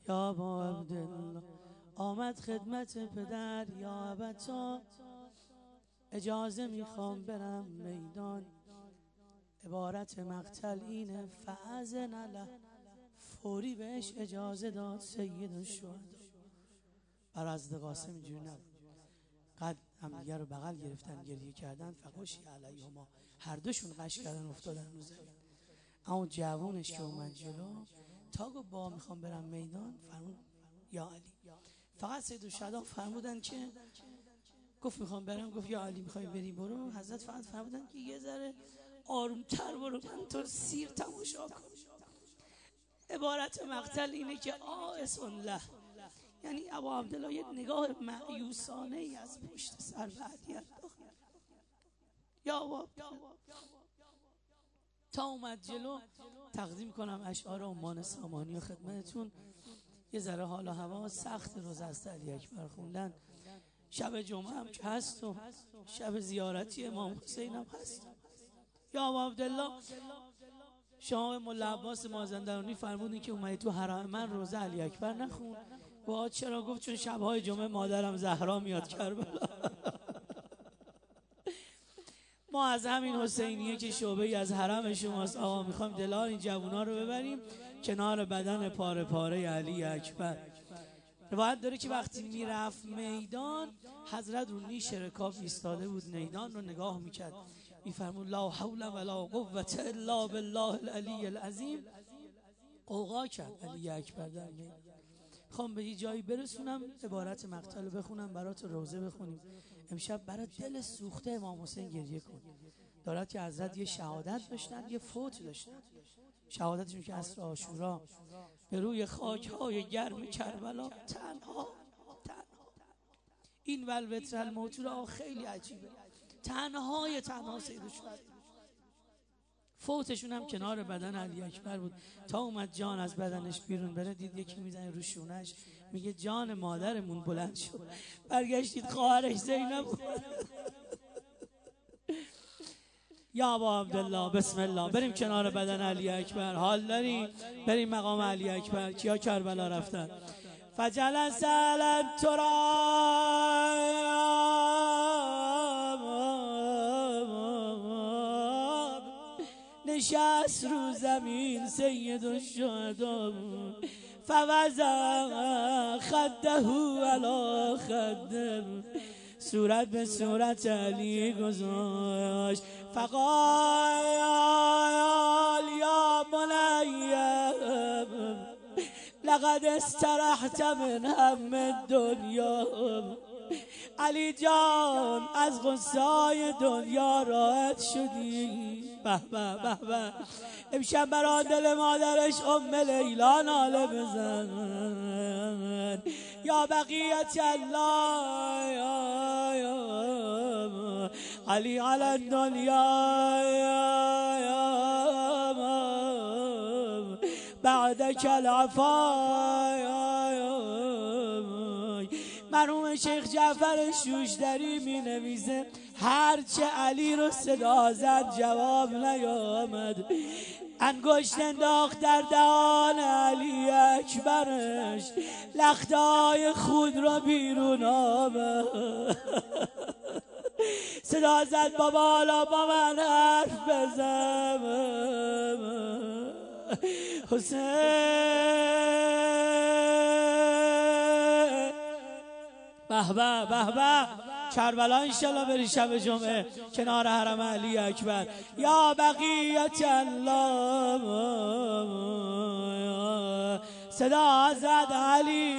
یا ابا عبدالله آمد خدمت پدر. یا ابتا اجازه میخوام برم میدان. عبارت مقتل اینه فأذن له، فوری بهش اجازه داد سید الشهدا. برای حضرت قاسم اینجوری نبود، قد همدیگه رو بغل گرفتن گریه کردن، فغشی علیهما، هر دوشون قش کردن افتادن رو زمین. اما جوونش که اومد جلو تا گفت با میخوام برم میدان، فرمود یا علی. فقط سید الشهدا فرمودن که گفت میخوام برم، گفت یا علی میخوای بری برو. حضرت فقط فرمودن که یه ذره آرومتر برو، من تو سیر تماشا کن. عبارت مقتل اینه که آس له، یعنی ابا عبدالله یه نگاه مایوسانه ای از پشت سر به علی انداخت. یا ابا تا اومد جلو تقدیم کنم اشعار عمان سامانی و خدمتتون. یه ذره حال و هوا سخت روز است علی اکبر خوندن. شب جمعه هم که هست و شب زیارتی امام حسین هم هست. یا ابا عبدالله شما مولا عباس مازندرانی فرمودین که اومدی تو حرم من روزه علی اکبر نخون. با چرا؟ گفت چون شبهای جمعه مادرم زهرا میاد کربلا. ما از همین حسینیه که شعبه‌ای از حرم شماست آقا میخوایم دلال این جوونا رو ببریم کنار بدن پاره پاره علی اکبر. روایت داره که وقتی میرفت میدان حضرت رو نیش رکاب ایستاده بود، میدان رو نگاه میکرد، میفرمود لا حول ولا قوة الا بالله العلی العظیم. قوقا کرد علی اکبر در میدان. خوام به یه جایی برسونم عبارت مقتل رو بخونم برات، روزه بخونیم امشب برای دل سوخته امام حسین گریه کن. دارد که حضرت یه شهادت داشتن، یه فوت داشتن. شهادتشون که عصر عاشورا به روی خاک‌های گرم کربلا تنها این ولوتر الموت را خیلی عجیبه، تنها سید الشهدا. فوتشون هم کنار بدن علی اکبر بود. تا اومد جان از بدنش بیرون بره دید یکی میزنه رو شونش، میگه جان مادرمون بلند شد. برگشتید خواهرش زینب بود. یا ابا عبدالله بسم الله بریم کنار بدن علی اکبر. حال داری؟ بریم مقام علی اکبر. کیا کربلا رفتن؟ فجلس علی التراب، نشست رو زمین سید الشهدا. فوضع خده علی خده، صورت به صورت علی گذاشت. فقال یا بنیم لقد استرحت من هم الدنیا. علی جان از غصای دنیا راحت شدی. به به به به. امشب برا دل مادرش ام لیلا ناله بزن. یا بقیت الله یا علی علی الدنیا بعدک العفا. مرحوم شیخ جعفر شوشتری می نویسه هرچه علی رو صدا زد جواب نیامد. انگشت انداخت در دهان علی اکبرش، لخته‌های خود را بیرون آورد. صدا زد بابا حالا با من حرف بزن. حسین به به به به. کربلا انشالله بری شب جمعه کنار حرم علی اکبر. یا بقیت الله صدا زد علی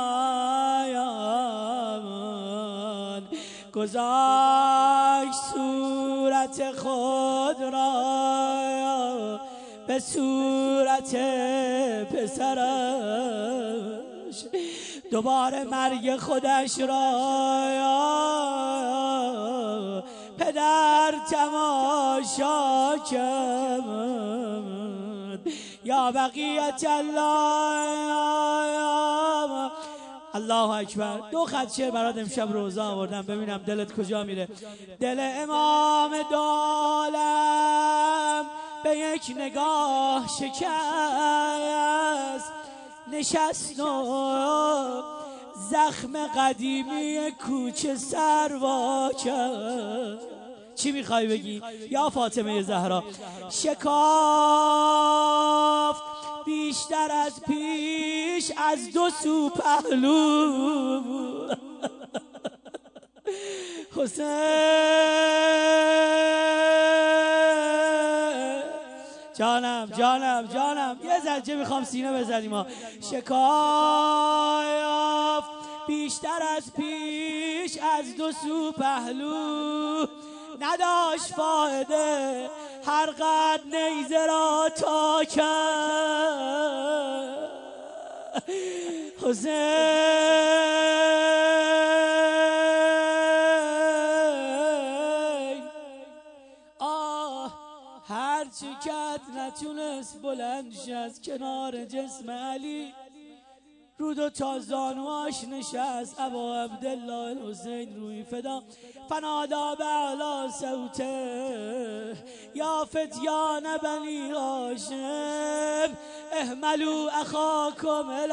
جان، گذاشت صورت خود را به صورت پسرش، دوباره مرگ خودش را پدر تماشا کرد. یا بقیت الله. الله اکبر. دو خط شعر برات امشب روزه آوردم ببینم دلت کجا میره. دل امام دولم به یک نگاه شکست، نشست و زخم قدیمی کوچه سروا کرد. چی میخوای بگی یا فاطمه زهرا؟ شکافت بیشتر از پیش از دو سو پهلو. حسین جانم یه زجه میخوام سینه بزنیم ها. شکایافت بیشتر از پیش از دو سو پهلو، نداشت فایده هر قد نیزه را تا کرد. حسین هرچی کت نتونست بلند شه از کنار جسم علی، رو دو تا زانواش نشست. ابا عبدالله الحسین روی فدا فنادا بالا صوته یا فتیان بنی هاشم احملوا اخاکم الی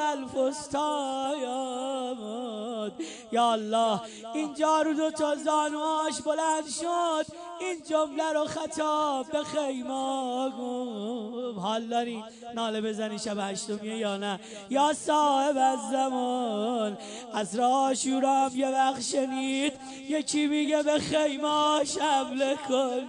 الفستان. یا الله اینجا رو دو تا زانواش بلند شد، این جمله رو خطاب به خیمه گفت. حال داری ناله بزنی شب هشتمیه یا نه؟ یا صاحب الزمان از عاشورا هم یه وقت شنید یکی میگه به خیمه حمله کن.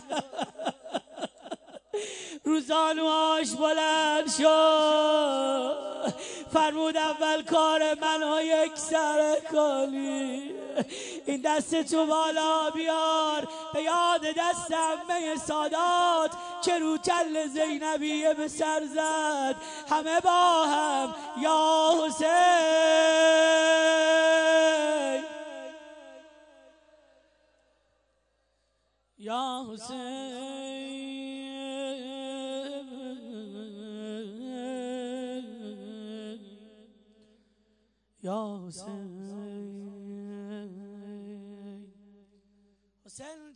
روزانواش بلند شد، فرمود اول کار منو یک سره کنی، این دست تو بالا بیار به یاد دست عمه سادات که رو تل زینبیه به سر زد. همه با هم یا حسین یا حسین یا حسین. حسین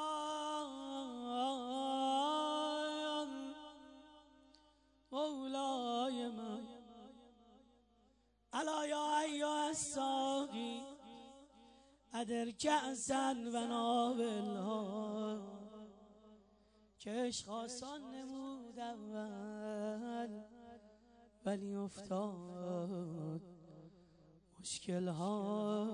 جان مولای من الا یا ایها الساقی ادر کأسا و ناولها، که عشق آسان نمود اول ولی افتاد مشکل ها.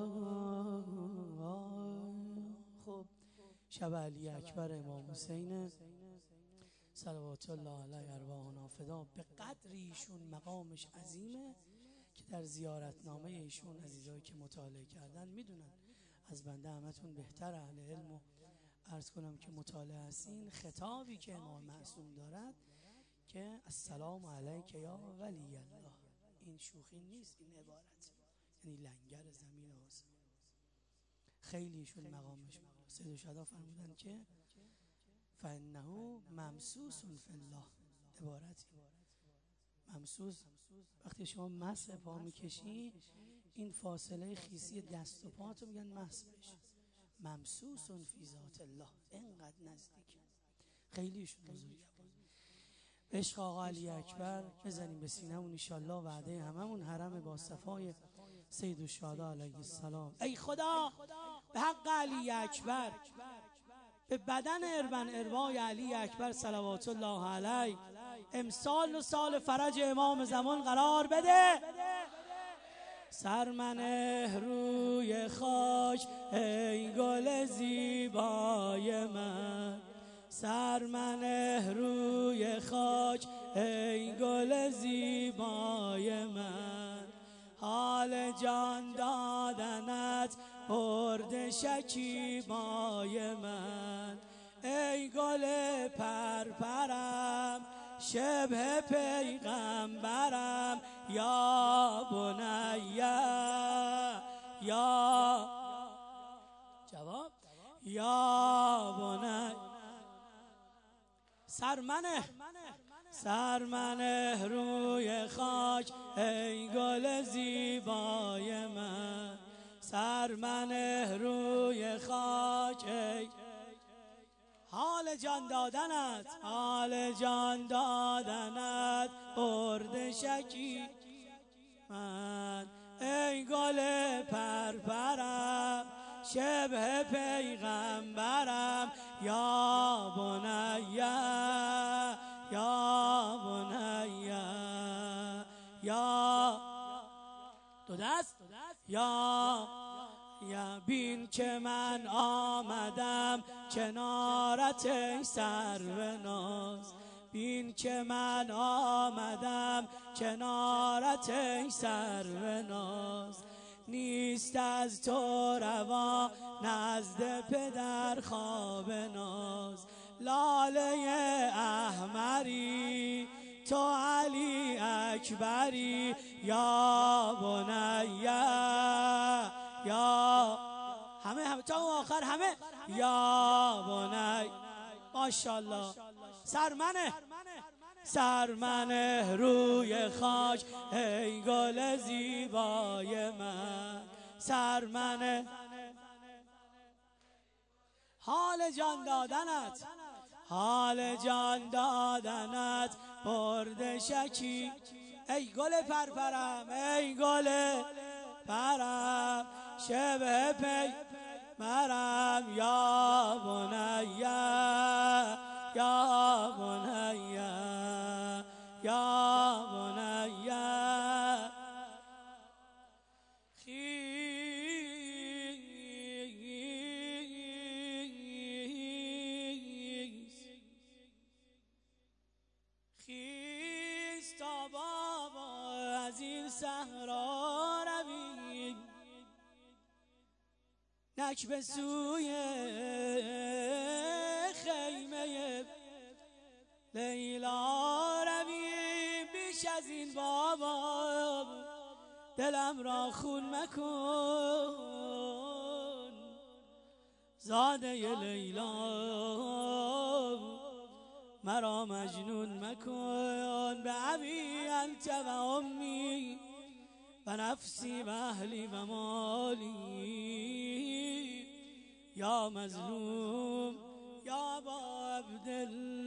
خب شب علی اکبر امام حسین صلوات الله علیه ارواحنا فدا. به قدری ایشون مقامش عظیمه که در زیارتنامه ایشون عزیزایی که مطالعه کردن میدونن، از بنده همتون بهتر اهل علم و عرض کنم که مطالعه هستین. خطابی که امام معصوم دارد که السلام علیک یا ولی الله، این شوخی نیست، این عبارت یعنی لنگر زمین آسمان. خیلی ایشون مقامش بالا. سید شهدا فرمودن که فانه ممسوس فی الله، عبارتی ممسوس وقتی شما مس پا میکشی این فاصله خیسی دست و پاتو میگن مس بشه. ممسوس فی ذات الله، اینقدر نزدیک. خیلی ایشون بزرگه. عشق آقا علی اکبر بزنیم به سینمون ان شاء الله. وعده هممون حرم با صفای سید الشهدا علیه السلام. ای خدا به حق علی اکبر، به بدن اربن اروای علی اکبر صلوات الله علیه امسال و سال فرج امام زمان قرار بده. سرمنه روی خاک ای گل زیبای من، سرمنه روی خاک ای گل زیبای من، حال جان دادنت برد شکیبای من، ای گل پرپرم شبه پیغمبرم یا بنیه یا جواب یا بنیه. سرمنه روی خاک ای گل زیبای من، سرمنه روی خاک ای حال جان دادنت، حال جان دادنت برد شکی من ای گل پرپرم شبه پیغمبرم یا بنیه یا بنیه یا دو دست یا بین که من آمدم کنارت ای سروناز بین که من آمدم کنارت ای سروناز نیست از تو روا نزد پدر خواب ناز لاله احمری تو علی اکبری یا بنیه یا همه تا آخر همه یا بنی ماشاءالله سرمنه روی خاک ای گل زیبای من سرمنه حال جان دادنت برد شکی ای گل پرپرم ای گل پرم شبه پی مرم یا بنیه یا بنیه یا بنیه خیز تا بابا از این صحرا رویم نک به سوی خیمه لیلا رویم بیش از این بابا دلم را خون مکن زاده لیلا مرا مجنون مکن به ابی انت و امی و نفسی و اهلی و مالی یا مظلوم یا با عبدالله